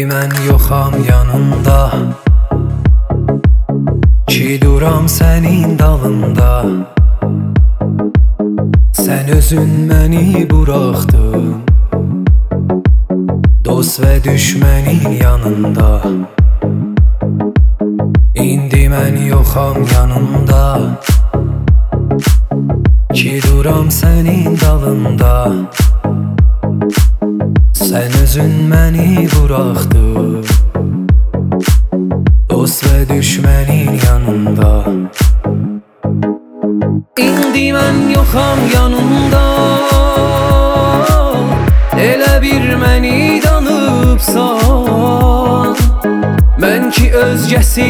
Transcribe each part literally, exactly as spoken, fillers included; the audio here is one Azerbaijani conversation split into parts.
mən yoxam yanında, ki duram sənin dalında. Sən özün məni buraxdın, dost və düşmənin yanında. İndi mən yoxam yanında, ki duram sənin dalında. Sən özün məni buraxdın, dost və düşmənin yanında. İndi mən yoxam yanında, elə bir məni danıbsan. Mən ki özgəsi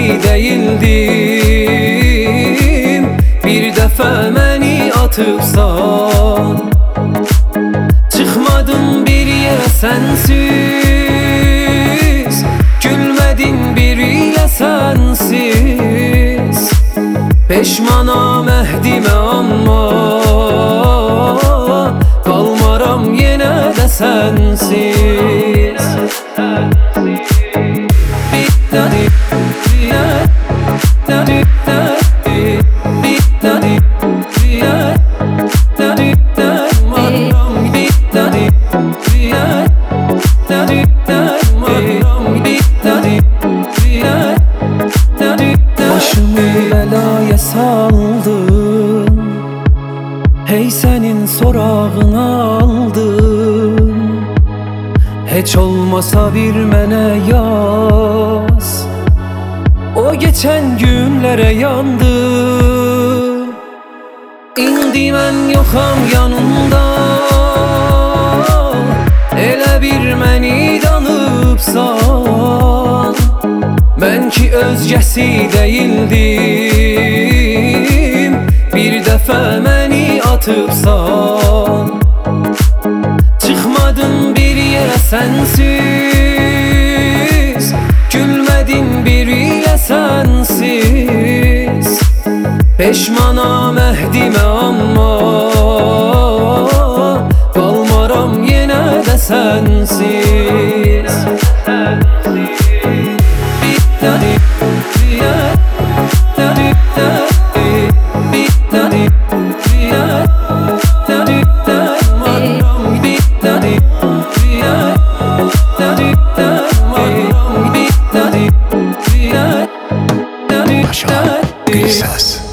deyildim, bir dəfə məni atıbsan. Çıxmadım bir yerə sənsiz, gülmədin bir ilə sənsiz. Peşmanam əhdimə amma, qalmaram yenə də sənsiz. Başımı bəlaya saldın, hey sənin sorağını aldın. Heç olmasa bir mənə yaz, o geçən günlərə yandım. İndi mən yoxam yanında, elə bir məni danıbsan. Mən ki özgəsi deyildim, bir dəfə məni atıbsan. Çıxmadın bir yerə sənsiz, gülmədin bir ilə sənsiz. Peşmanam əhdimə amma, qalmaram yenə də sənsiz. Başar Gülses.